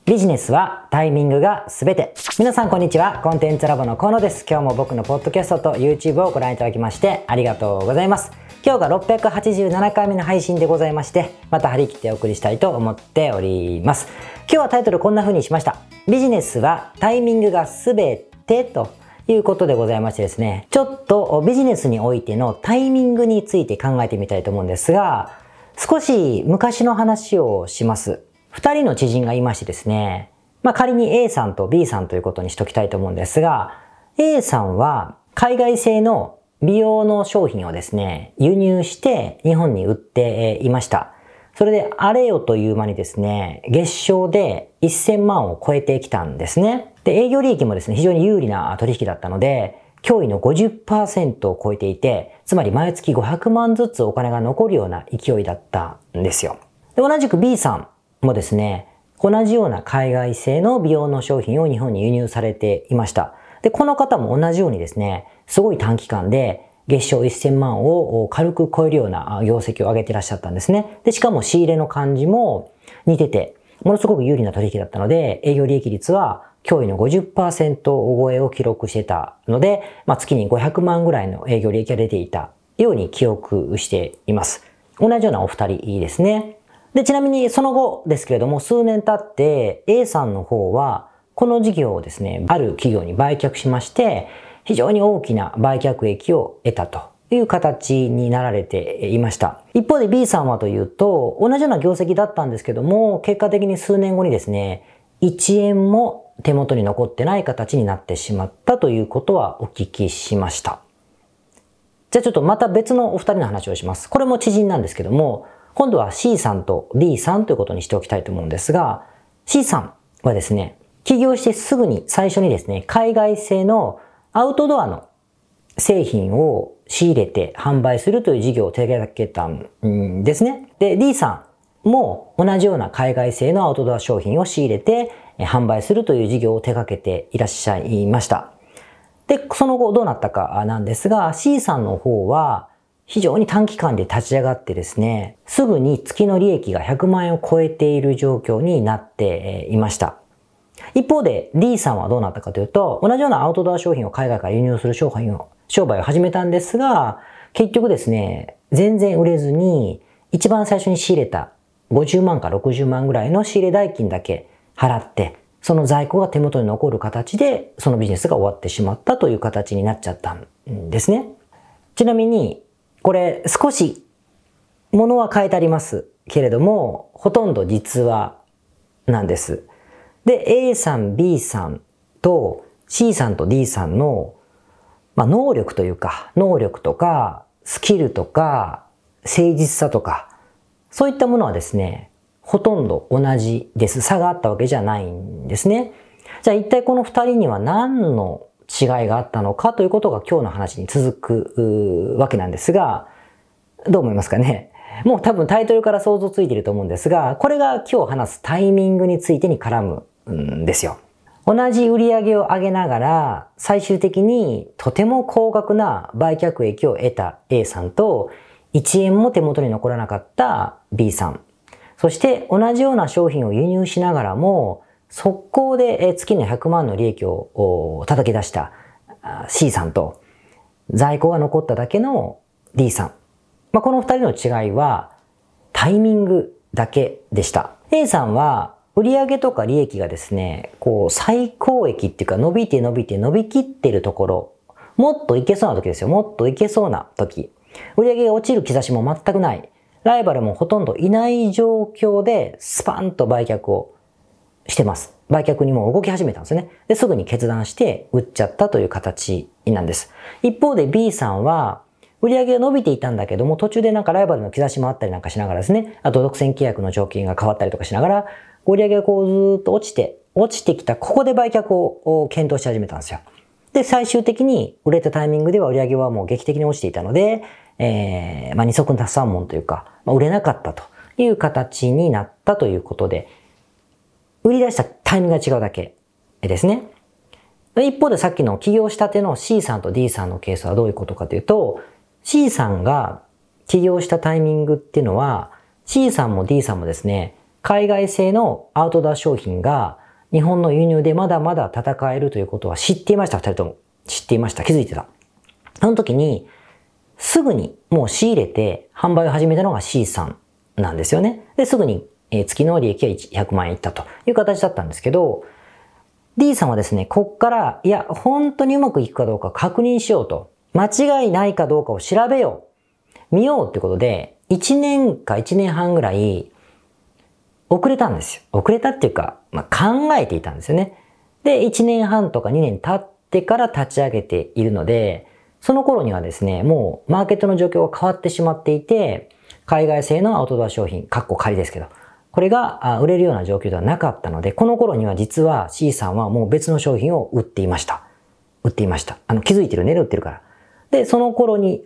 ビジネスはタイミングが全て。皆さんこんにちは。コンテンツラボの河野です。今日も僕のポッドキャストと YouTube をご覧いただきましてありがとうございます。今日が687回目の配信でございまして、また張り切ってお送りしたいと思っております。今日はタイトルこんな風にしました。ビジネスはタイミングが全てということでございましてですね、ちょっとビジネスにおいてのタイミングについて考えてみたいと思うんですが、少し昔の話をします。二人の知人がいましてですね、仮に A さんと B さんということにしときたいと思うんですが、A さんは海外製の美容の商品をですね、輸入して日本に売っていました。それであれよという間にですね、月商で1000万を超えてきたんですね。で、営業利益もですね、非常に有利な取引だったので、驚異の 50% を超えていて、つまり毎月500万ずつお金が残るような勢いだったんですよ。で、同じく B さんもですね、同じような海外製の美容の商品を日本に輸入されていました。で、この方も同じようにですね、すごい短期間で月商1000万を軽く超えるような業績を上げていらっしゃったんですね。で、しかも仕入れの感じも似てて、ものすごく有利な取引だったので、営業利益率は驚異の 50% 超えを記録してたので、月に500万ぐらいの営業利益が出ていたように記憶しています。同じようなお二人ですね。で、ちなみにその後ですけれども、数年経って A さんの方は、この事業をですね、ある企業に売却しまして、非常に大きな売却益を得たという形になられていました。一方で B さんはというと、同じような業績だったんですけども、結果的に数年後にですね、1円も手元に残ってない形になってしまったということはお聞きしました。じゃあちょっとまた別のお二人の話をします。これも知人なんですけども、今度は C さんと D さんということにしておきたいと思うんですが、C さんはですね、起業してすぐに最初にですね、海外製のアウトドアの製品を仕入れて販売するという事業を手掛けたんですね。で、D さんも同じような海外製のアウトドア商品を仕入れて販売するという事業を手掛けていらっしゃいました。で、その後どうなったかなんですが、C さんの方は非常に短期間で立ち上がってですね、すぐに月の利益が100万円を超えている状況になっていました。一方で D さんはどうなったかというと、同じようなアウトドア商品を海外から輸入する商売を始めたんですが、結局ですね、全然売れずに、一番最初に仕入れた50万か60万ぐらいの仕入れ代金だけ払って、その在庫が手元に残る形で、そのビジネスが終わってしまったという形になっちゃったんですね。ちなみに、これ少し物は変えてありますけれども、ほとんど実話なんです。で、A さん、B さんと C さんと D さんの、能力とか、スキルとか、誠実さとか、そういったものはですね、ほとんど同じです。差があったわけじゃないんですね。じゃあ一体この二人には何の違いがあったのかということが今日の話に続くわけなんですが、どう思いますかね。もう多分タイトルから想像ついていると思うんですが、これが今日話すタイミングについてに絡むんですよ。同じ売り上げを上げながら、最終的にとても高額な売却益を得た A さんと、1円も手元に残らなかった B さん。そして同じような商品を輸入しながらも、速攻で月の100万の利益を叩き出した C さんと、在庫が残っただけの D さん。この二人の違いはタイミングだけでした。A さんは売上とか利益がですね、最高益っていうか伸びきってるところ、もっといけそうな時ですよ。もっといけそうな時。売上が落ちる兆しも全くない。ライバルもほとんどいない状況でスパンと売却をしてます。売却にもう動き始めたんですね。で、すぐに決断して売っちゃったという形なんです。一方で B さんは、売上が伸びていたんだけども、途中でライバルの兆しもあったりなんかしながらですね、あと独占契約の条件が変わったりとかしながら、売上がずーっと落ちてきた、ここで売却を検討し始めたんですよ。で、最終的に売れたタイミングでは売上はもう劇的に落ちていたので、二足三門というか、売れなかったという形になったということで、売り出したタイミングが違うだけですね。一方でさっきの起業したての C さんと D さんのケースはどういうことかというと、C さんが起業したタイミングっていうのは、C さんも D さんもですね、 海外製のアウトドア商品が日本の輸入でまだまだ戦えるということは知っていました。二人とも。知っていました。気づいてた。その時に、すぐにもう仕入れて販売を始めたのが C さんなんですよね。で、すぐに月の利益は100万円いったという形だったんですけど、D さんはですね、こっから、いや、本当にうまくいくかどうか確認しようと。間違いないかどうかを調べよう。見ようってことで、1年か1年半ぐらい遅れたんですよ。遅れたっていうか、考えていたんですよね。で、1年半とか2年経ってから立ち上げているので、その頃にはですね、もうマーケットの状況が変わってしまっていて、海外製のアウトドア商品、仮ですけど、これが売れるような状況ではなかったので、この頃には実は C さんはもう別の商品を売っていました。気づいてるね、売ってるから。で、その頃に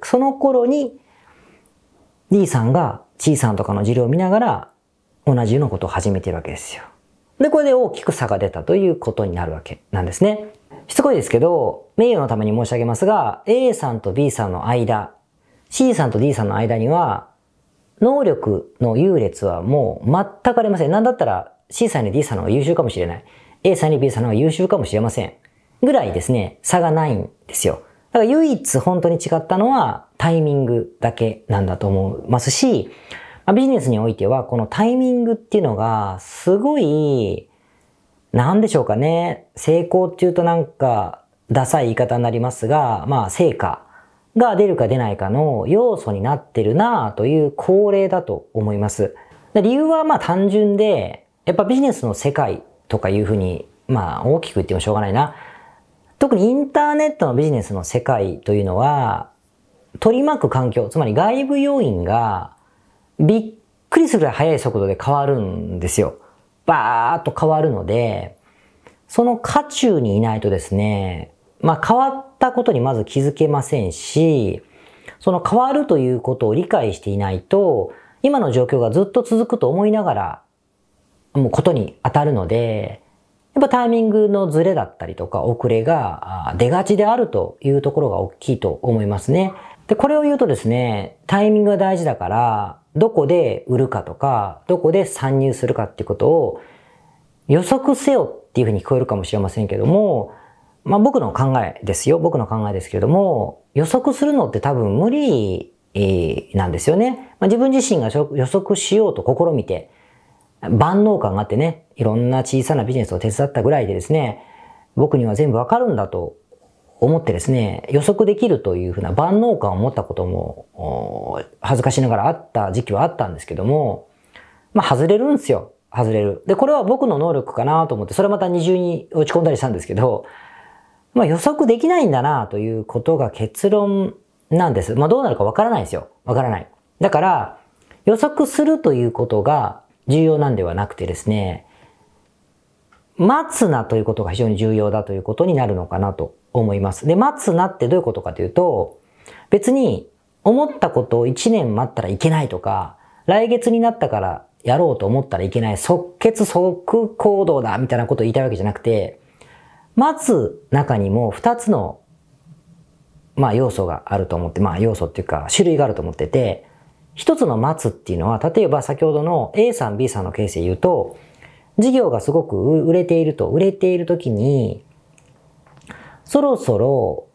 D さんが C さんとかの事例を見ながら同じようなことを始めているわけですよ。で、これで大きく差が出たということになるわけなんですね。しつこいですけど、名誉のために申し上げますが、A さんと B さんの間、C さんと D さんの間には、能力の優劣はもう全くありません。なんだったら C さんに D さんの方が優秀かもしれない。A さんに B さんの方が優秀かもしれません。ぐらいですね、差がないんですよ。だから唯一本当に違ったのはタイミングだけなんだと思いますし、ビジネスにおいてはこのタイミングっていうのがすごい、なんでしょうかね。成功っていうとなんかダサい言い方になりますが、成果が出るか出ないかの要素になってるなぁという恒例だと思います。理由は単純で、やっぱビジネスの世界とかいうふうに、大きく言ってもしょうがないな。特にインターネットのビジネスの世界というのは、取り巻く環境、つまり外部要因がびっくりするぐらい速い速度で変わるんですよ。バーっと変わるので、その渦中にいないとですね、変わったことにまず気づけませんし、その変わるということを理解していないと、今の状況がずっと続くと思いながら、もうことに当たるので、やっぱタイミングのズレだったりとか遅れが出がちであるというところが大きいと思いますね。で、これを言うとですね、タイミングが大事だから、どこで売るかとか、どこで参入するかっていうことを予測せよっていうふうに聞こえるかもしれませんけども、僕の考えですよ。僕の考えですけれども、予測するのって多分無理なんですよね。自分自身が予測しようと試みて、万能感があってね、いろんな小さなビジネスを手伝ったぐらいでですね、僕には全部わかるんだと思ってですね、予測できるというふうな万能感を持ったことも、恥ずかしながらあった時期はあったんですけども、外れるんですよ。外れる。で、これは僕の能力かなと思って、それまた二重に落ち込んだりしたんですけど、予測できないんだなということが結論なんです。どうなるかわからないですよ。わからない。だから、予測するということが重要なんではなくてですね、待つなということが非常に重要だということになるのかなと思います。で、待つなってどういうことかというと、別に思ったことを1年待ったらいけないとか、来月になったからやろうと思ったらいけない、即決即行動だみたいなことを言いたいわけじゃなくて、待つ中にも2つの要素があると思って、要素っていうか種類があると思ってて、一つの待つっていうのは、例えば先ほどの A さん B さんのケースで言うと、事業がすごく売れている時に、そろそろ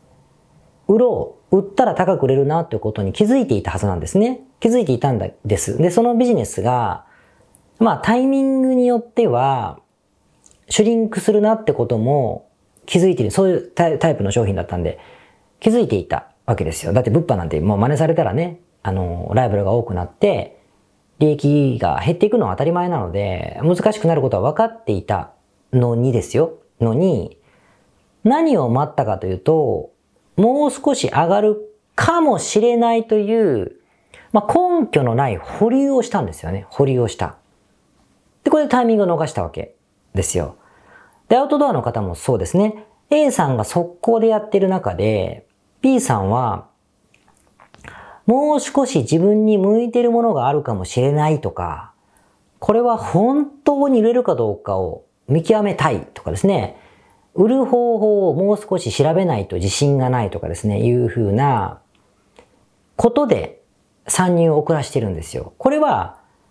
売ったら高く売れるなっていうことに気づいていたはずなんですね。気づいていたんです。で、そのビジネスが、タイミングによっては、シュリンクするなってことも気づいている。そういうタイプの商品だったんで、気づいていたわけですよ。だって物販なんてもう真似されたらね、ライバルが多くなって、利益が減っていくのは当たり前なので、難しくなることは分かっていたのにですよ。何を待ったかというと、もう少し上がるかもしれないという、根拠のない保留をしたんですよね。保留をした。で、これでタイミングを逃したわけですよ。で、アウトドアの方もそうですね。A さんが速攻でやってる中で、B さんは、もう少し自分に向いてるものがあるかもしれないとか、これは本当に売れるかどうかを見極めたいとかですね、売る方法をもう少し調べないと自信がないとかですね、いうふうなことで参入を遅らしてるんですよ。これは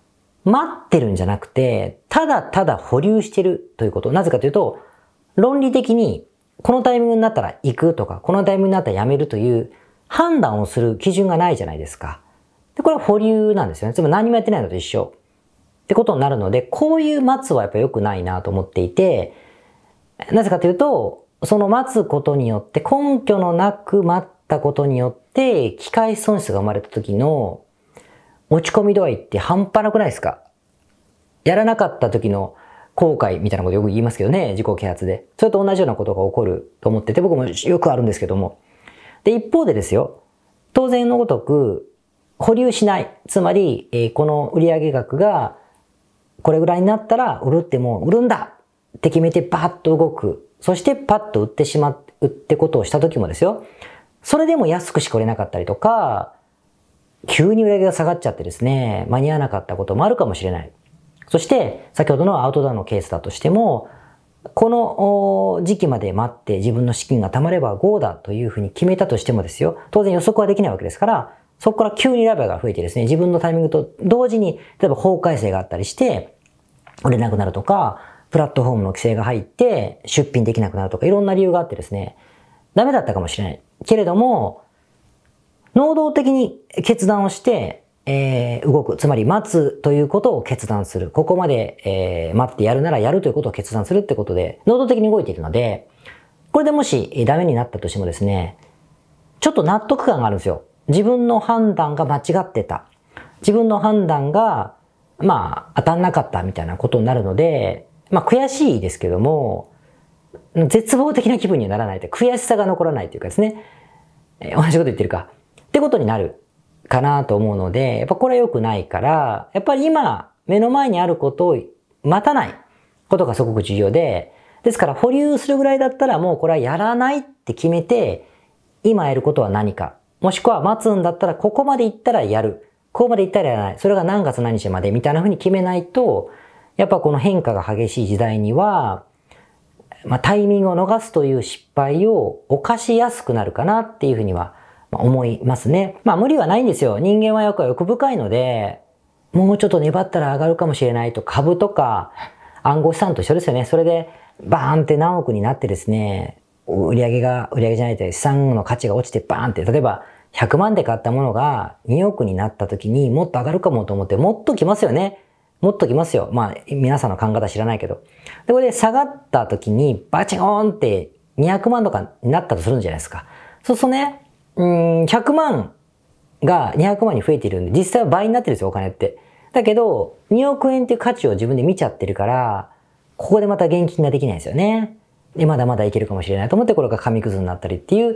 待ってるんじゃなくて、ただただ保留してるということ。なぜかというと、論理的にこのタイミングになったら行くとか、このタイミングになったらやめるという判断をする基準がないじゃないですか。で、これは保留なんですよね。つまり何もやってないのと一緒。ってことになるので、こういう待つはやっぱ良くないなと思っていて、なぜかというと、その待つことによって、根拠のなく待ったことによって、機会損失が生まれた時の落ち込み度合いって半端なくないですか？やらなかった時の後悔みたいなことよく言いますけどね、自己啓発で。それと同じようなことが起こると思ってて、僕もよくあるんですけども。で、一方でですよ、当然のごとく、保留しない。つまり、この売上額がこれぐらいになったら売るってもう売るんだって決めてバーッと動く。そしてパッと売ってことをした時もですよ。それでも安くしか売れなかったりとか、急に売上が下がっちゃってですね、間に合わなかったこともあるかもしれない。そして、先ほどのアウトドアのケースだとしても、この時期まで待って自分の資金が貯まれば GO だというふうに決めたとしてもですよ。当然予測はできないわけですから、そこから急にラバーが増えてですね、自分のタイミングと同時に、例えば法改正があったりして、売れなくなるとか、プラットフォームの規制が入って出品できなくなるとか、いろんな理由があってですね、ダメだったかもしれない。けれども、能動的に決断をして、動く。つまり待つということを決断する。ここまで、待ってやるならやるということを決断するってことで、能動的に動いているので、これでもしダメになったとしてもですね、ちょっと納得感があるんですよ。自分の判断が間違ってた。自分の判断が、当たんなかったみたいなことになるので、悔しいですけども、絶望的な気分にはならないと。悔しさが残らないというかですね。同じこと言ってるか。ってことになるかなと思うので、やっぱこれは良くないから、やっぱり今、目の前にあることを待たないことがすごく重要で、ですから保留するぐらいだったらもうこれはやらないって決めて、今やることは何か。もしくは待つんだったらここまで行ったらやる。ここまで行ったらやらない。それが何月何日までみたいな風に決めないと、やっぱこの変化が激しい時代には、タイミングを逃すという失敗を犯しやすくなるかなっていうふうには思いますね。無理はないんですよ。人間は欲深いので、もうちょっと粘ったら上がるかもしれないと、株とか暗号資産と一緒ですよね。それでバーンって何億になってですね、売上じゃないと資産の価値が落ちてバーンって、例えば100万で買ったものが2億になった時にもっと上がるかもと思ってもっと来ますよね。もっと来ますよ。皆さんの考え方知らないけど。で、これで下がった時にバチゴーンって200万とかになったとするんじゃないですか。そうするとね、100万が200万に増えているんで、実際は倍になってるんですよ、お金って。だけど、2億円っていう価値を自分で見ちゃってるから、ここでまた現金ができないんですよね。で、まだまだいけるかもしれないと思って、これが紙くずになったりっていう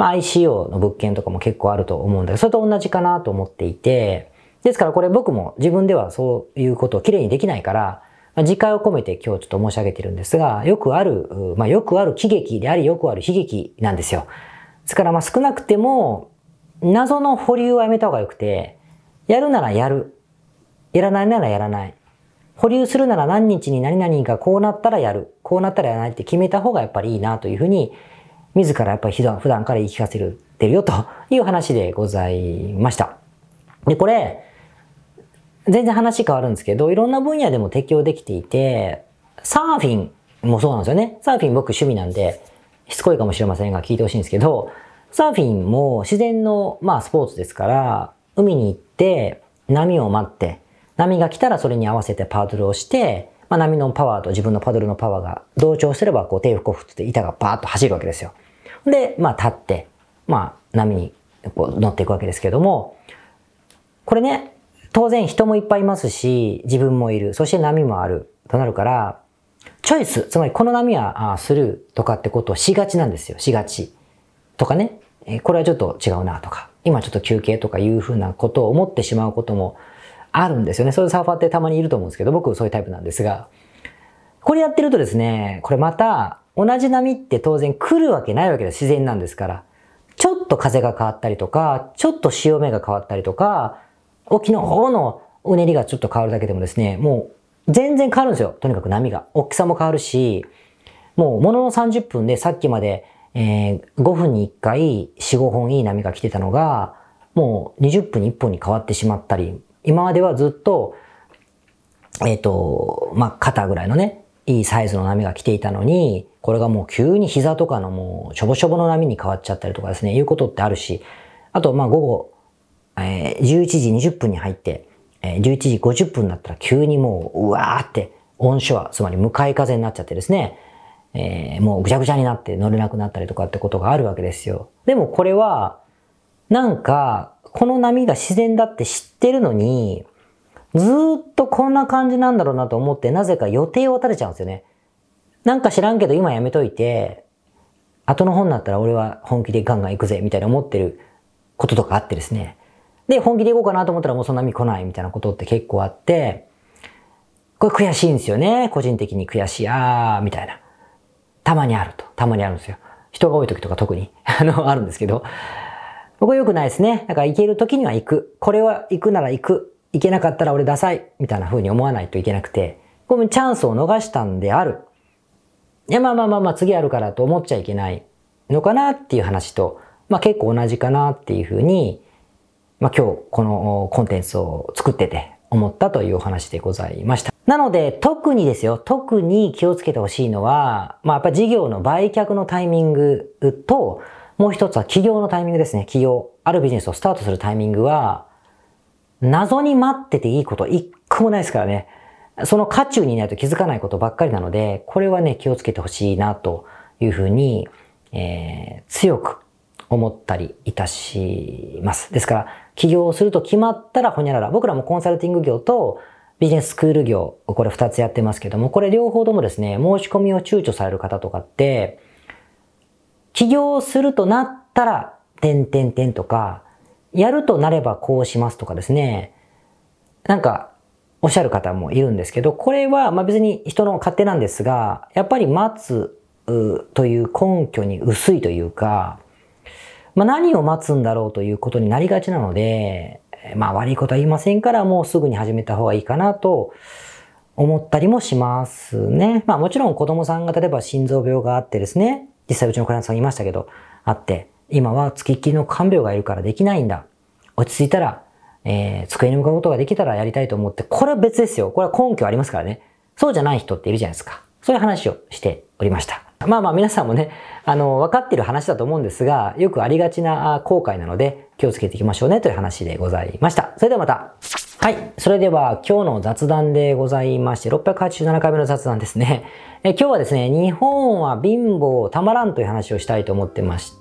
、ICO の物件とかも結構あると思うんだけど、それと同じかなと思っていて、ですからこれ僕も自分ではそういうことをきれいにできないから、自戒を込めて今日ちょっと申し上げてるんですが、よくある喜劇でありよくある悲劇なんですよ。ですから少なくても、謎の保留はやめた方がよくて、やるならやる。やらないならやらない。保留するなら何日に何々がこうなったらやる。こうなったらやらないって決めた方がやっぱりいいなというふうに、自らやっぱり普段から言い聞かせてるよという話でございました。で、これ、全然話変わるんですけど、いろんな分野でも適用できていて、サーフィンもそうなんですよね。サーフィン僕趣味なんで、しつこいかもしれませんが聞いてほしいんですけど、サーフィンも自然のスポーツですから、海に行って波を待って、波が来たらそれに合わせてパドルをして、波のパワーと自分のパドルのパワーが同調すれば、手を振って板がバーッと走るわけですよ。で、立って、波に乗っていくわけですけども、これね、当然人もいっぱいいますし、自分もいる。そして波もある。となるから、チョイス。つまりこの波はスルーとかってことをしがちなんですよ。しがち。とかね。これはちょっと違うなとか。今ちょっと休憩とかいうふうなことを思ってしまうこともあるんですよね。そういうサーファーってたまにいると思うんですけど、僕そういうタイプなんですが。これやってるとですね、これまた同じ波って当然来るわけないわけです。自然なんですから。ちょっと風が変わったりとか、ちょっと潮目が変わったりとか、沖の方のうねりがちょっと変わるだけでもですね、もう全然変わるんですよ。とにかく波が。大きさも変わるし、もうものの30分でさっきまで、5分に1回4、5本いい波が来てたのが、もう20分に1本に変わってしまったり、今まではずっと肩ぐらいのね、いいサイズの波が来ていたのに、これがもう急に膝とかのもうしょぼしょぼの波に変わっちゃったりとかですね、いうことってあるし、あと午後、11時20分に入って、11時50分になったら急にもう、うわーってオンショア、つまり向かい風になっちゃってですね、もうぐちゃぐちゃになって乗れなくなったりとかってことがあるわけですよ。でもこれは、なんか、この波が自然だって知ってるのに、ずーっとこんな感じなんだろうなと思って、なぜか予定を立てちゃうんですよね。なんか知らんけど今やめといて、後の方になったら俺は本気でガンガン行くぜ、みたいな思ってることとかあってですね。で、本気で行こうかなと思ったらもうそんな波来ないみたいなことって結構あって、これ悔しいんですよね。個人的に悔しい。みたいな。たまにあるんですよ。人が多い時とか特に、あるんですけど。僕は良くないですね。だから行ける時には行く。これは行くなら行く。行けなかったら俺ダサい。みたいな風に思わないといけなくて。これもチャンスを逃したんである。いや、次あるからと思っちゃいけないのかなっていう話と、結構同じかなっていう風に、今日このコンテンツを作ってて思ったというお話でございました。なので、特に気をつけてほしいのは、やっぱり事業の売却のタイミングと、もう一つは起業のタイミングですね。あるビジネスをスタートするタイミングは、謎に待ってていいこと一個もないですからね。その渦中にいないと気づかないことばっかりなので、これはね、気をつけてほしいなというふうに、強く思ったりいたします。ですから、起業をすると決まったらほにゃらら。僕らもコンサルティング業とビジネススクール業、これ2つやってますけども、これ両方ともですね、申し込みを躊躇される方とかって、起業するとなったら、とか、やるとなればこうしますとかですね、なんか、おっしゃる方もいるんですけど、これは別に人の勝手なんですが、やっぱり待つという根拠に薄いというか、何を待つんだろうということになりがちなので、悪いことは言いませんからもうすぐに始めた方がいいかなと思ったりもしますね。もちろん子供さんが例えば心臓病があってですね、実際うちのクライアントさんいましたけど、あって、今は付きっきりの看病がいるからできないんだ。落ち着いたら、机に向かうことができたらやりたいと思って、これは別ですよ。これは根拠ありますからね。そうじゃない人っているじゃないですか。そういう話をしておりました。皆さんもね、分かっている話だと思うんですが、よくありがちな後悔なので気をつけていきましょうねという話でございました。それではまた。はい。それでは今日の雑談でございまして、687回目の雑談ですね。今日はですね、日本は貧乏たまらんという話をしたいと思ってまして、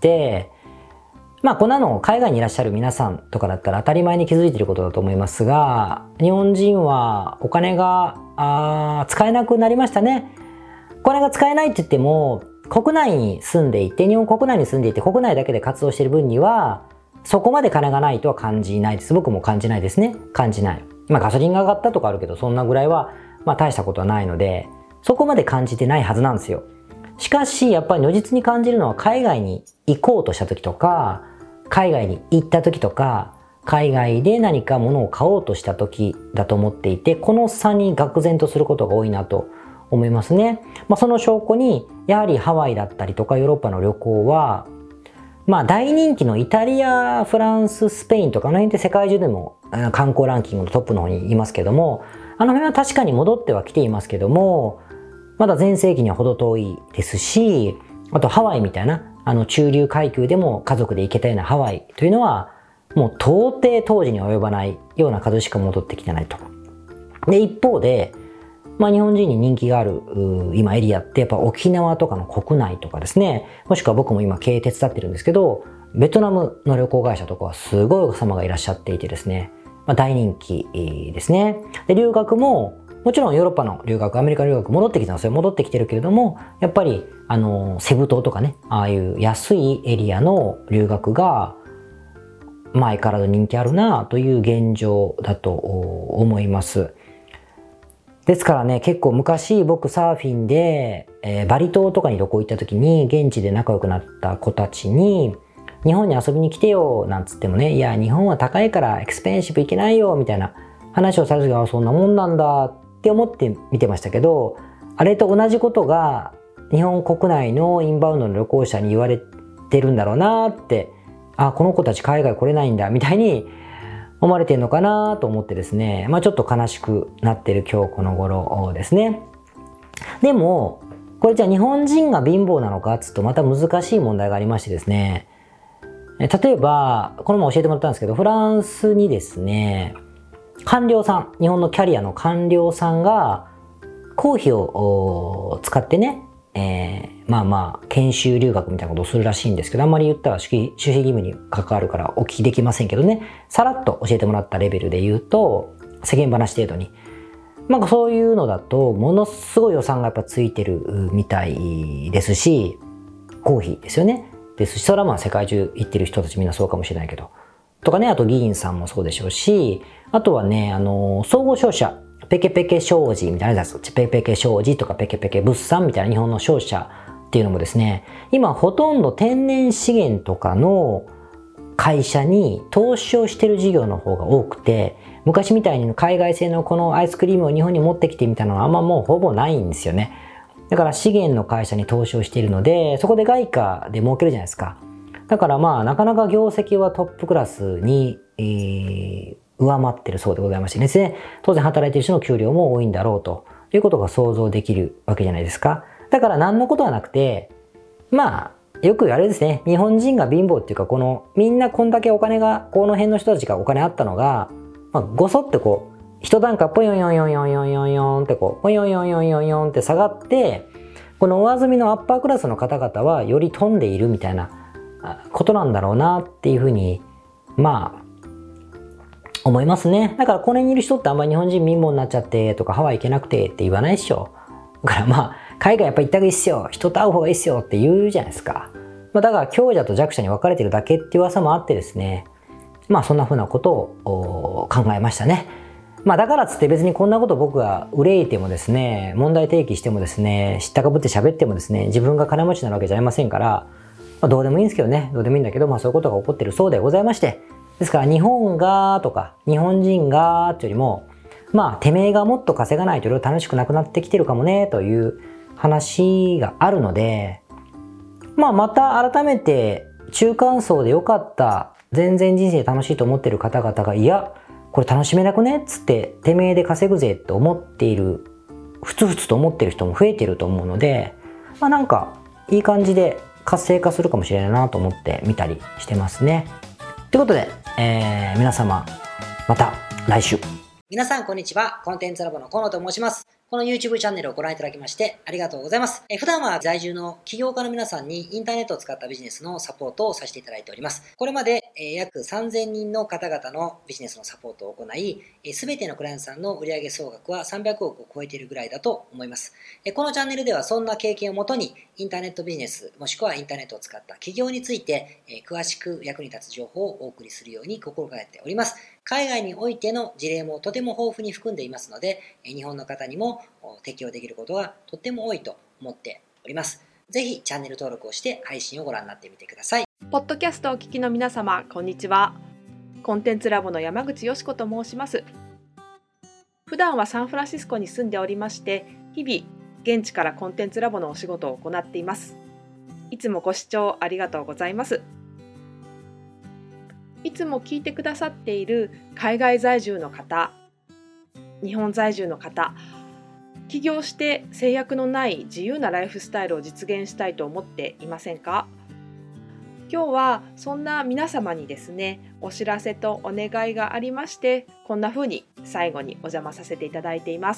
こんなの海外にいらっしゃる皆さんとかだったら当たり前に気づいていることだと思いますが、日本人はお金が使えなくなりましたね。お金が使えないって言っても、国内に住んでいて、日本国内に住んでいて、国内だけで活動している分には、そこまで金がないとは感じないです。僕も感じないですね。感じない。ガソリンが上がったとかあるけど、そんなぐらいは、大したことはないので、そこまで感じてないはずなんですよ。しかし、やっぱり如実に感じるのは海外に行こうとした時とか、海外に行った時とか、海外で何か物を買おうとした時だと思っていて、この差に愕然とすることが多いなと思いますね。その証拠に、やはりハワイだったりとかヨーロッパの旅行は、大人気のイタリア、フランス、スペインとか、あの辺って世界中でも観光ランキングのトップの方にいますけども、あの辺は確かに戻ってはきていますけども、まだ全盛期には程遠いですし、あとハワイみたいな、中流階級でも家族で行けたようなハワイというのは、もう到底当時には及ばないような数しか戻ってきてないと。で、一方で、日本人に人気がある今エリアってやっぱ沖縄とかの国内とかですね、もしくは僕も今経営手伝ってるんですけど、ベトナムの旅行会社とかはすごいお子様がいらっしゃっていてですね、大人気ですね。で、留学ももちろんヨーロッパの留学、アメリカの留学戻ってきたんですよ。戻ってきてるけれども、やっぱりセブ島とかね、ああいう安いエリアの留学が前からの人気あるなという現状だと思います。ですからね、結構昔僕サーフィンで、バリ島とかに旅行行った時に現地で仲良くなった子たちに日本に遊びに来てよなんつってもね、いや日本は高いからエクスペンシブ行けないよみたいな話をされる時はそんなもんなんだって思って見てましたけど、あれと同じことが日本国内のインバウンドの旅行者に言われてるんだろうなって、この子たち海外来れないんだみたいに思われてるのかなと思ってですね、ちょっと悲しくなってる今日この頃ですね。でも、これじゃあ日本人が貧乏なのかっつうとまた難しい問題がありましてですね、例えば、この前教えてもらったんですけど、フランスにですね、官僚さん、日本のキャリアの官僚さんが、公費を使ってね、研修留学みたいなことをするらしいんですけど、あんまり言ったら守秘義務に関わるからお聞きできませんけどね、さらっと教えてもらったレベルで言うと、世間話程度に。そういうのだと、ものすごい予算がやっぱついてるみたいですし、公費ですよね。ですし、それは世界中行ってる人たちみんなそうかもしれないけど。とかね、あと議員さんもそうでしょうし、あとはね、総合商社、ペケペケ商事みたいなやつ、ペケペケ商事とかペケペケ物産みたいな日本の商社っていうのもですね、今ほとんど天然資源とかの会社に投資をしてる事業の方が多くて、昔みたいに海外製のこのアイスクリームを日本に持ってきてみたいなのはあんまもうほぼないんですよね。だから資源の会社に投資をしているので、そこで外貨で儲けるじゃないですか。だからなかなか業績はトップクラスに、上回ってるそうでございましてですね、当然働いている人の給料も多いんだろうということが想像できるわけじゃないですか。だから何のことはなくて、よく言われるですね、日本人が貧乏っていうか、みんなこんだけお金が、この辺の人たちがお金あったのが、ごそって一段階ポヨンヨンヨンヨンヨンヨンヨンってポヨンヨンヨンヨンヨンって下がって、この上積みのアッパークラスの方々はより飛んでいるみたいなことなんだろうなっていうふうに、思いますね。だからこれにいる人ってあんまり日本人貧乏になっちゃってとかハワイ行けなくてって言わないっしょ。だから海外やっぱ行った方がいいっすよ。人と会う方がいいっすよって言うじゃないですか。だから強者と弱者に分かれてるだけっていう噂もあってですね。そんな風なことを考えましたね。だからっつって別にこんなこと僕が憂いてもですね、問題提起してもですね、知ったかぶって喋ってもですね、自分が金持ちなわけじゃありませんから、どうでもいいんですけどね、どうでもいいんだけど、そういうことが起こってるそうでございまして、ですから日本がとか日本人がっていうよりも、てめえがもっと稼がないといろいろ楽しくなくなってきてるかもねという話があるので、また改めて中間層で良かった、全然人生楽しいと思ってる方々が、いやこれ楽しめなくねっつっててめえで稼ぐぜって思っている、ふつふつと思ってる人も増えてると思うので、いい感じで活性化するかもしれないなと思って見たりしてますね。ということで、皆様また来週。皆さんこんにちは、コンテンツラボの河野と申します。この YouTube チャンネルをご覧いただきましてありがとうございます。普段は在住の起業家の皆さんにインターネットを使ったビジネスのサポートをさせていただいております。これまで約3000人の方々のビジネスのサポートを行い、すべてのクライアントさんの売上総額は300億を超えているぐらいだと思います。このチャンネルではそんな経験をもとにインターネットビジネスもしくはインターネットを使った起業について詳しく役に立つ情報をお送りするように心がけております。海外においての事例もとても豊富に含んでいますので、日本の方にも適用できることがとっても多いと思っております。ぜひチャンネル登録をして配信をご覧になってみてください。 ポッドキャストをお聞きの皆様、こんにちは。コンテンツラボの山口よし子と申します。普段はサンフランシスコに住んでおりまして、日々現地からコンテンツラボのお仕事を行っています。いつもご視聴ありがとうございます。いつも聞いてくださっている海外在住の方、日本在住の方、起業して制約のない自由なライフスタイルを実現したいと思っていませんか？今日はそんな皆様にですね、お知らせとお願いがありまして、こんな風に最後にお邪魔させていただいています。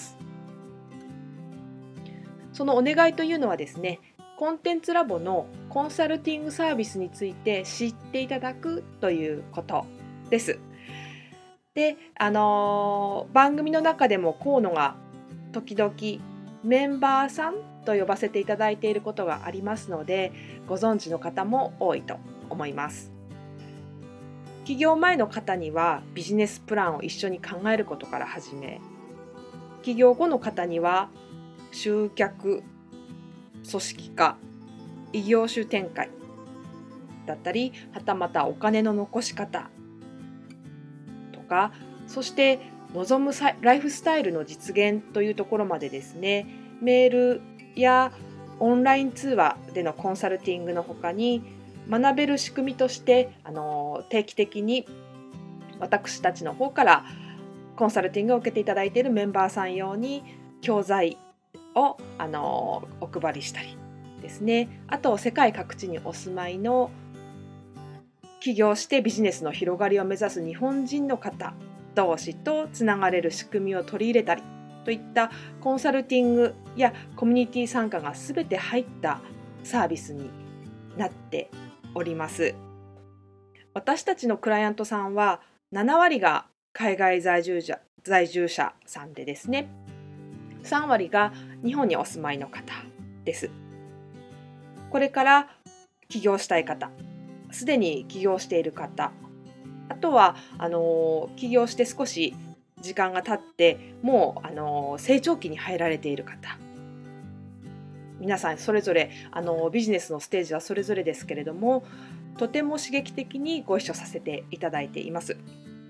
そのお願いというのはですね、コンテンツラボのコンサルティングサービスについて知っていただくということです。で、番組の中でも河野が時々メンバーさんと呼ばせていただいていることがありますので、ご存知の方も多いと思います。起業前の方にはビジネスプランを一緒に考えることから始め、起業後の方には集客、組織化、異業種展開だったり、はたまたお金の残し方とか、そして望むライフスタイルの実現というところまでですね、メールやオンライン通話でのコンサルティングの他に、学べる仕組みとして定期的に私たちの方からコンサルティングを受けていただいているメンバーさん用に教材をお配りしたりですね。あと世界各地にお住まいの起業してビジネスの広がりを目指す日本人の方同士とつながれる仕組みを取り入れたりといったコンサルティングやコミュニティ参加がすべて入ったサービスになっております。私たちのクライアントさんは7割が海外在住者さんでですね、3割が日本にお住まいの方です。これから起業したい方、すでに起業している方、あとは起業して少し時間が経ってもう成長期に入られている方、皆さんそれぞれビジネスのステージはそれぞれですけれども、とても刺激的にご一緒させていただいています。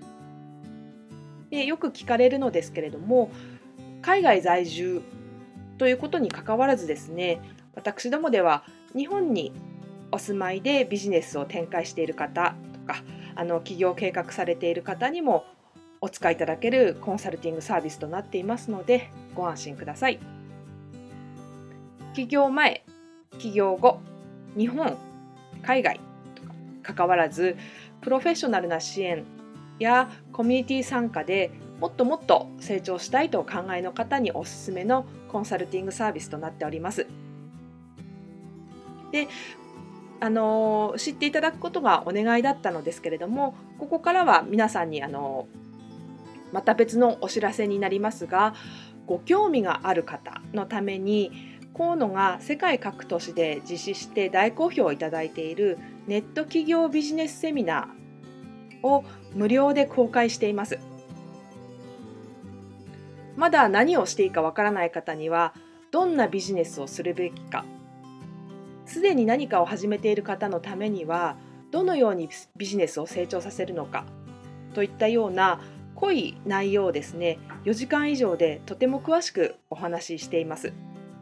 でよく聞かれるのですけれども、海外在住ということに関わらずですね、私どもでは日本にお住まいでビジネスを展開している方とか起業計画されている方にもお使いいただけるコンサルティングサービスとなっていますので、ご安心ください。起業前、起業後、日本、海外とか関わらず、プロフェッショナルな支援やコミュニティ参加でもっともっと成長したいとお考えの方におすすめのコンサルティングサービスとなっております。で知っていただくことがお願いだったのですけれども、ここからは皆さんにまた別のお知らせになりますが、ご興味がある方のために河野が世界各都市で実施して大好評をいただいているネット企業ビジネスセミナーを無料で公開しています。まだ何をしていいかわからない方には、どんなビジネスをするべきか、すでに何かを始めている方のためにはどのようにビジネスを成長させるのかといったような濃い内容をですね、4時間以上でとても詳しくお話ししています。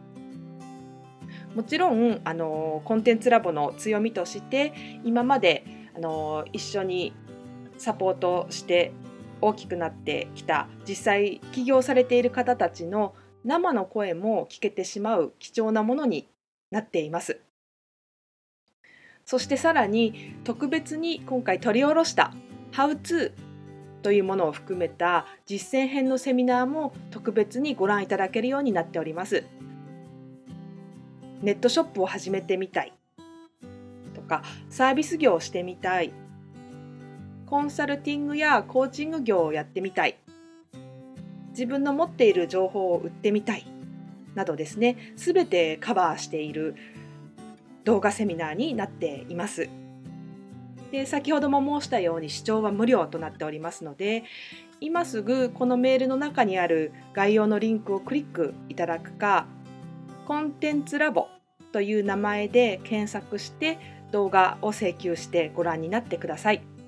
もちろんコンテンツラボの強みとして、今まで一緒にサポートして大きくなってきた、実際起業されている方たちの生の声も聞けてしまう貴重なものになっています。そしてさらに特別に今回取り下ろしたHow to というものを含めた実践編のセミナーも特別にご覧いただけるようになっております。ネットショップを始めてみたいとか、サービス業をしてみたい、コンサルティングやコーチング業をやってみたい、自分の持っている情報を売ってみたいなどですね、すべてカバーしている動画セミナーになっています。で、先ほども申したように視聴は無料となっておりますので、今すぐこのメールの中にある概要のリンクをクリックいただくか、コンテンツラボという名前で検索して動画を請求してご覧になってください。